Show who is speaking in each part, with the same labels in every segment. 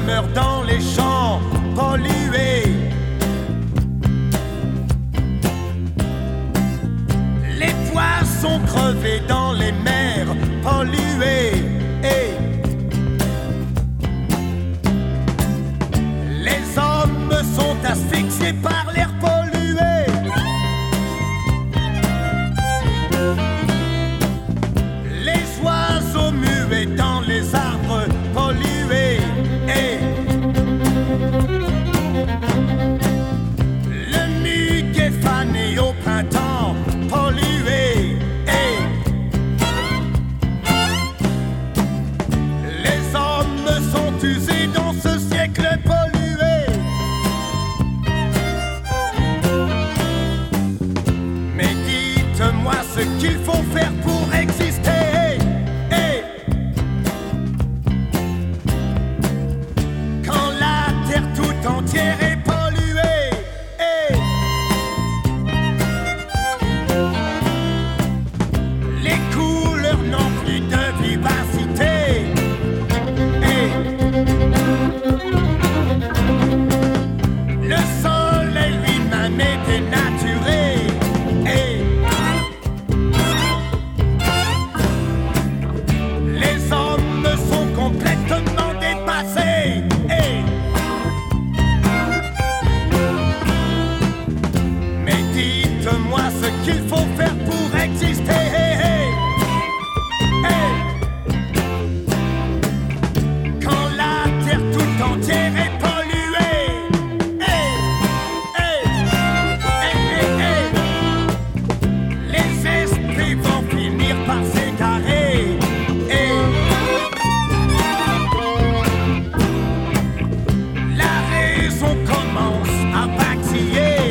Speaker 1: meurent dans les champs pollués. Les poissons crevés dans les mers polluées. Et les hommes sont asphyxiés par l'air pollué. Les oiseaux muets dans les arbres pollués. Et le muguet fané au printemps pollué. Et les hommes sont usés dans ce siècle pollué. Mais dites-moi ce qu'il faut faire pour exister. Quand la terre tout entière est polluée. Les couleurs n'ont plus de vivacité. Le soleil lui-même est dénaturé. Les hommes sont complètement dépassés. Mais dites-moi ce qu'il faut faire pour exister. Quand la terre tout entière est polluée. Les esprits vont finir par s'égarer. La raison commence à vaciller.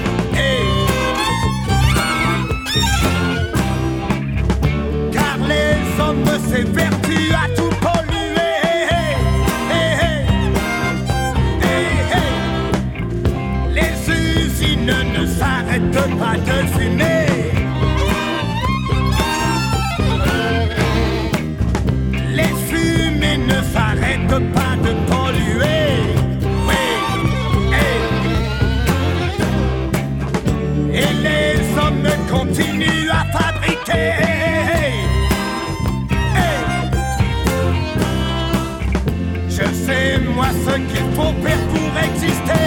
Speaker 1: Car les hommes s'évertuent à tout polluer. Les usines ne s'arrêtent pas de fumer. Les fumées ne s'arrêtent pas de polluer. Et les hommes continuent à fabriquer. Je sais moi ce qu'il faut faire pour exister.